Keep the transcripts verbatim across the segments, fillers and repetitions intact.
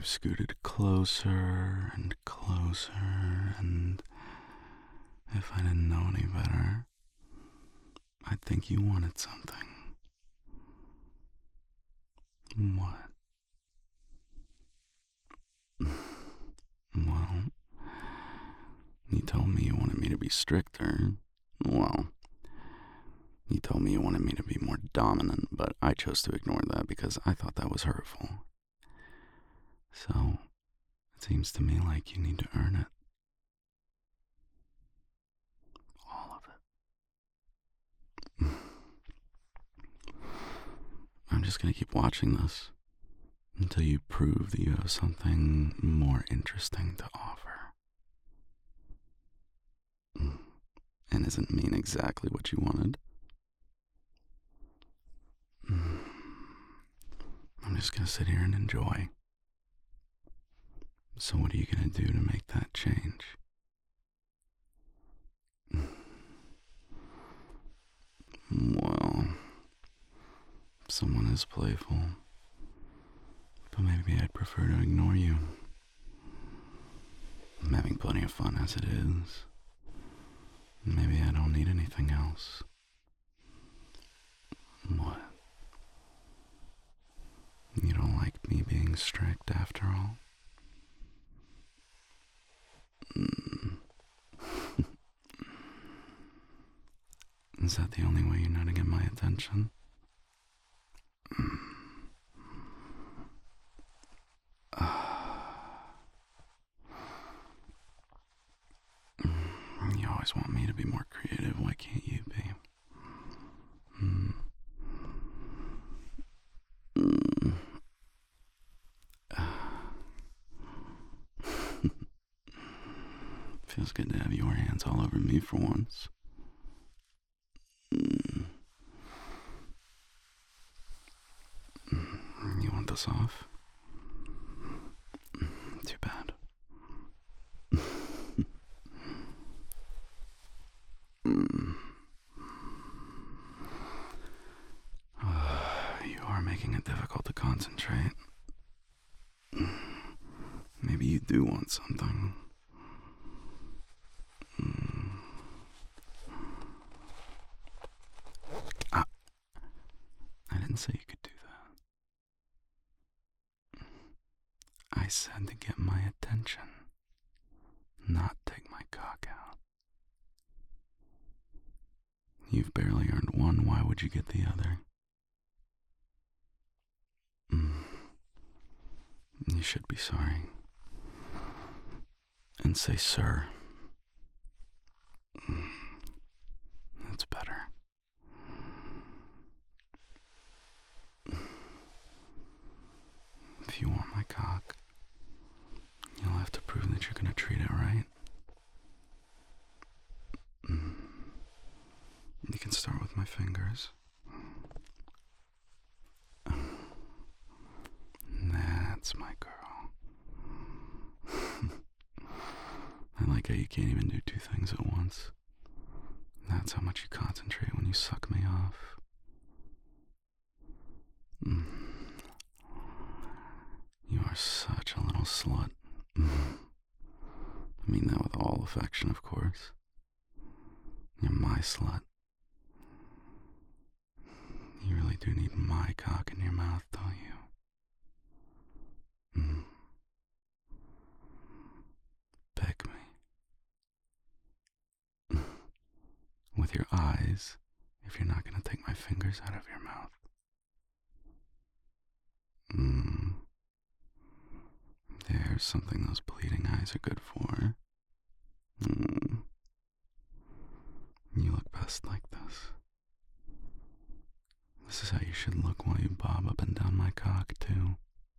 You've scooted closer and closer, and if I didn't know any better, I'd think you wanted something. What? Well, you told me you wanted me to be stricter. Well, you told me you wanted me to be more dominant, but I chose to ignore that because I thought that was hurtful. So, it seems to me like you need to earn it. All of it. I'm just gonna keep watching this until you prove that you have something more interesting to offer. And isn't mean exactly what you wanted. I'm just gonna sit here and enjoy. So what are you gonna do to make that change? Well, someone is playful, but maybe I'd prefer to ignore you. I'm having plenty of fun as it is. Maybe I don't need anything else. What? You don't like me being strict after all? Mm. Is that the only way you know to get my attention? Mm. You always want me to be more creative. Why can't you be? Mm. Mm. Feels good to have your hands all over me for once. Mm. You want this off? Too bad. Mm. You are making it difficult to concentrate. Maybe you do want something. Mm. Ah, I didn't say you could do that. I said to get my attention, not take my cock out. You've barely earned one, why would you get the other? Mm. You should be sorry. And say, sir. Mm. That's better. If you want my cock, you'll have to prove that you're gonna treat it right. Mm. You can start with my fingers. That's my girl. I like how you can't even do two things at once. That's how much you concentrate when you suck me off. Mm. You are such a little slut. Mm. I mean that with all affection, of course. You're my slut. You really do need my cock in your mouth, don't you? Mm. Peck me. Mm. With your eyes, if you're not gonna take my fingers out of your mouth. Mm. There's something those bleeding eyes are good for. Mm. You look best like this. This is how you should look while you bob up and down my cock, too.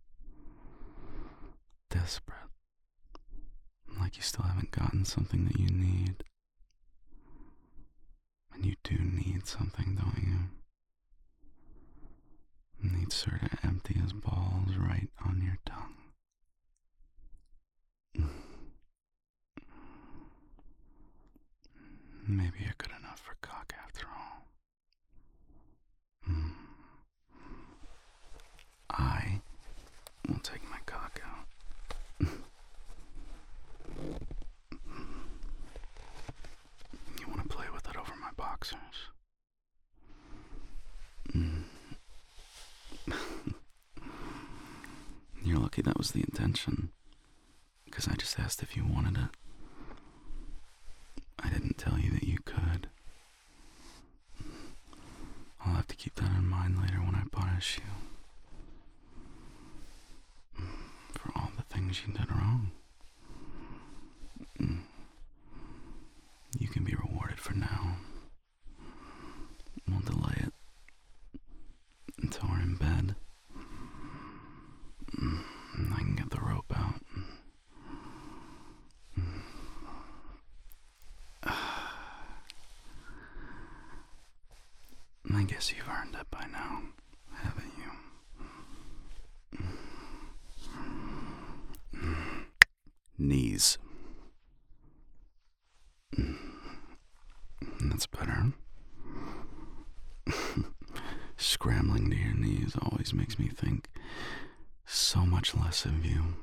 Desperate. Like you still haven't gotten something that you need. And you do need something, don't you? Need Sir to empty his balls right on your tongue. Maybe you're good enough for cock after all. Mm. I will take my cock out. lucky that was the intention, because I just asked if you wanted it. I didn't tell you that you could. I'll have to keep that in mind later when I punish you for all the things you did wrong. You can be rewarded for now. We'll delay it until we're in bed. And I can get the rope out. I guess you've earned it by now, haven't you? Knees. That's better. Scrambling to your knees always makes me think so much less of you.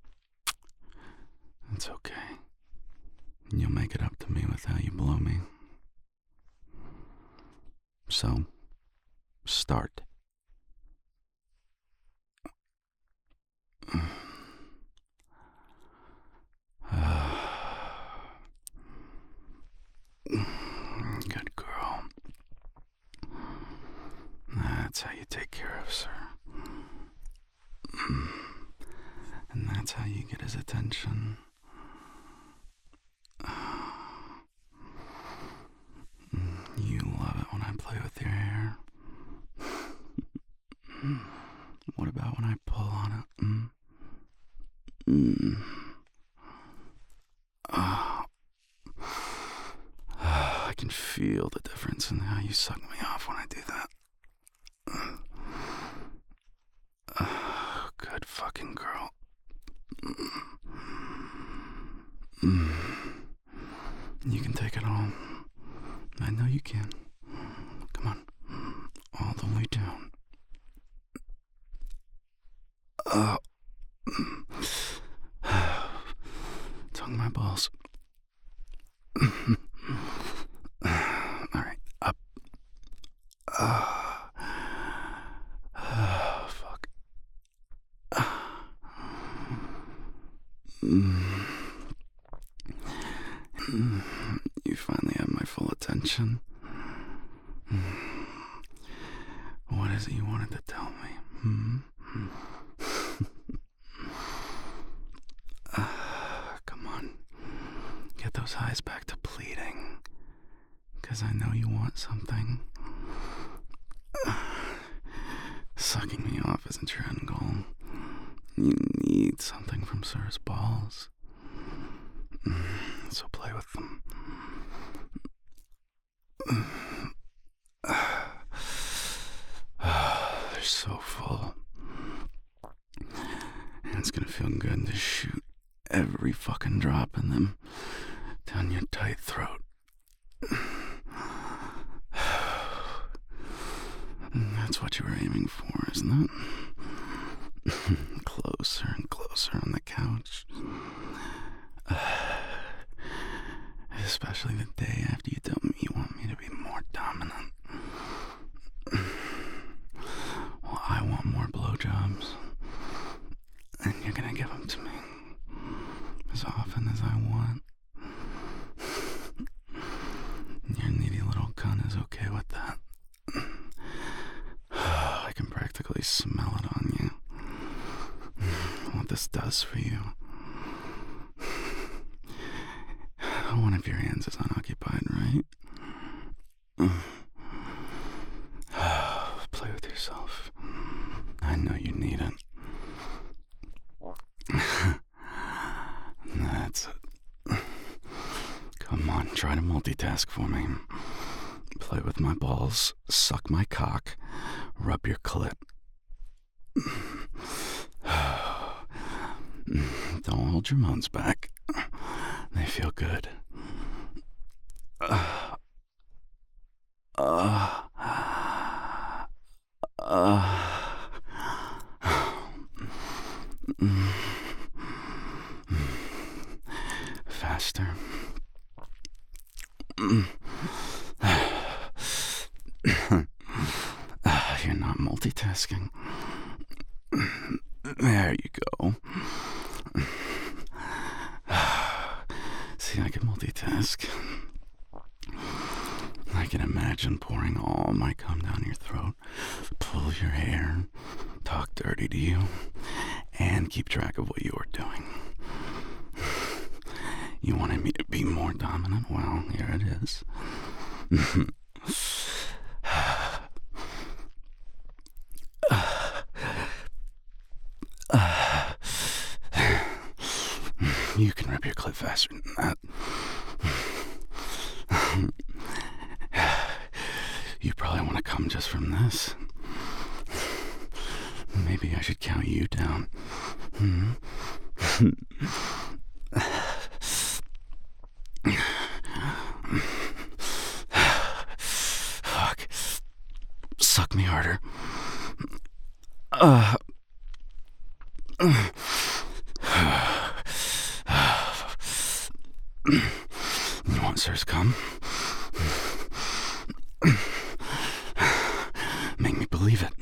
It's okay. You'll make it up to me with how you blow me. So, start. Good girl. That's how you take care of Sir. And that's how you get his attention. You love it when I play with your hair. What about when I pull on it? Mm? Mm. Oh. I can feel the difference in how you suck me off when I do that. Oh, good fucking girl. Mm. You can take it all. I know you can. Come on. All the way down. Oh. Tongue my balls. Alright, up. Uh, oh, fuck. Mm. You finally have my full attention. What is it you wanted to tell me? Hmm? uh, come on. Get those eyes back to pleading. Because I know you want something. Uh, sucking me off isn't your end goal. You need something from Sir's balls. So play with them. They're so full. And it's gonna feel good to shoot every fucking drop in them down your tight throat. That's what you were aiming for, isn't it? Closer and closer on the couch. Especially the day after you tell me you want me to be more dominant. Well, I want more blowjobs. And you're gonna give them to me as often as I want. Your needy little cunt is okay with that. I can practically smell it on you. What this does for you. One of your hands is unoccupied, right? Play with yourself. I know you need it. That's it. Come on, try to multitask for me. Play with my balls, suck my cock, rub your clit. Don't hold your moans back. They feel good. Uh, uh, uh, faster. You're not multitasking. There you go. go. See, I can multitask. I can imagine pouring all my cum down your throat, pull your hair, talk dirty to you, and keep track of what you're doing. You wanted me to be more dominant? Well, here it is. You can rip your clit faster than that. You probably want to come just from this. Maybe I should count you down. Hmm? Fuck. Suck me harder. Uh. You want Sir's come? Make me believe it.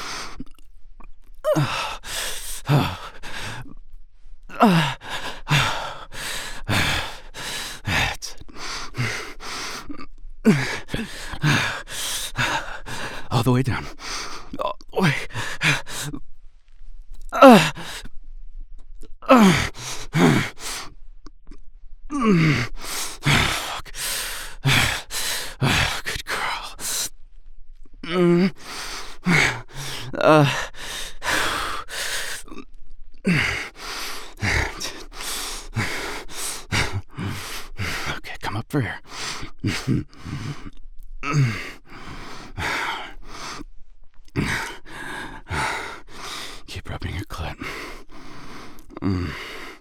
That's it. All the way down. All the way. Uh, uh, fuck. Good girl. Mm. Uh. Okay, come up for here. Keep rubbing your clit. Mm.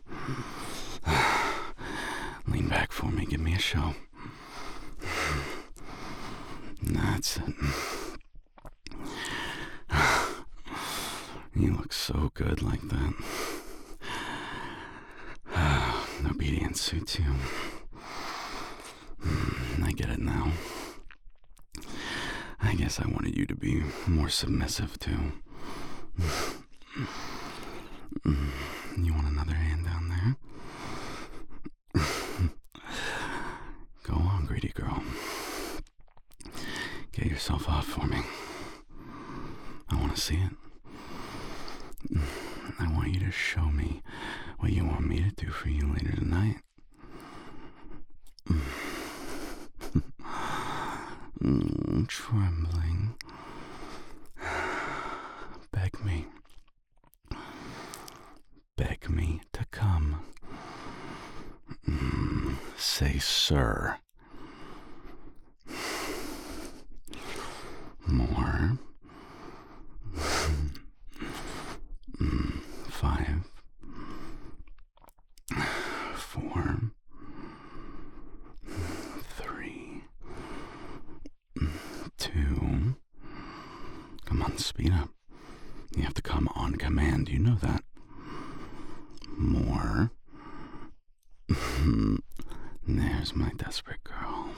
Lean back for me. Give me a show. That's it. You look so good like that. Obedience suits you. I get it now. I guess I wanted you to be more submissive too. You want another hand down there? Go on, greedy girl. Get yourself off for me. I want to see it. I want you to show me what you want me to do for you later tonight. Mm, trembling. Beg me. Beg me to come. Mm, say, sir. More. Mm, five. Four. Three. Two. Come on, speed up. You have to come on command, you know that. More. There's my desperate girl.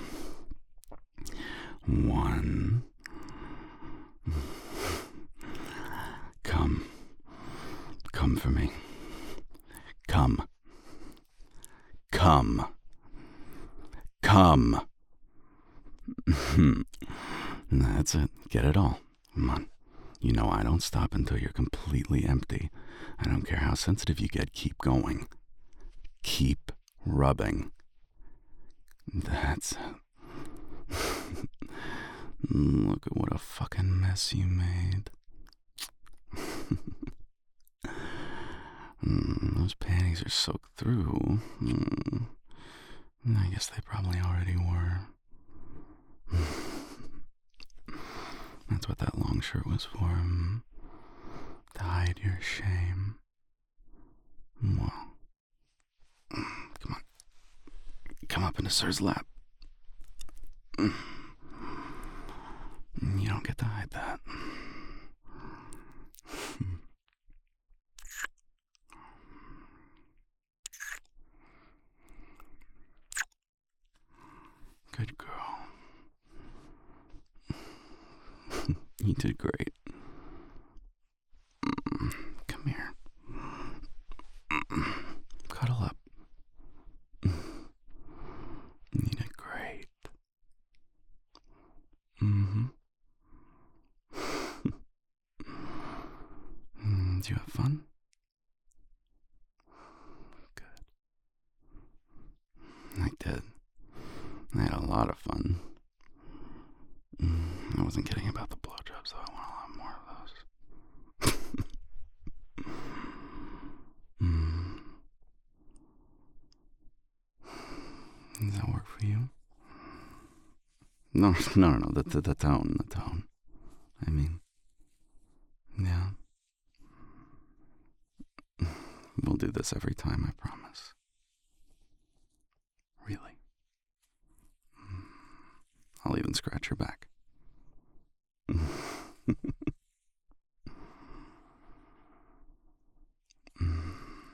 One. Come. Come for me. Come. Come. Come. That's it. Get it all. Come on. You know I don't stop until you're completely empty. I don't care how sensitive you get. Keep going. Keep rubbing. That's it. Look at what a fucking mess you made. mm, those panties are soaked through. Mm, I guess they probably already were. That's what that long shirt was for. Mm, to hide your shame. Well, come on. Come up into Sir's lap. You don't get to hide that. Good girl. You did great. Come here. Did you have fun? Good. I did. I had a lot of fun. I wasn't kidding about the blowjobs, though. I want a lot more of those. mm. Does that work for you? No, no, no, no. The, the, the tone, the tone. I mean, yeah. We'll do this every time, I promise. Really. I'll even scratch your back.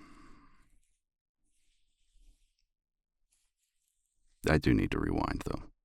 I do need to rewind, though.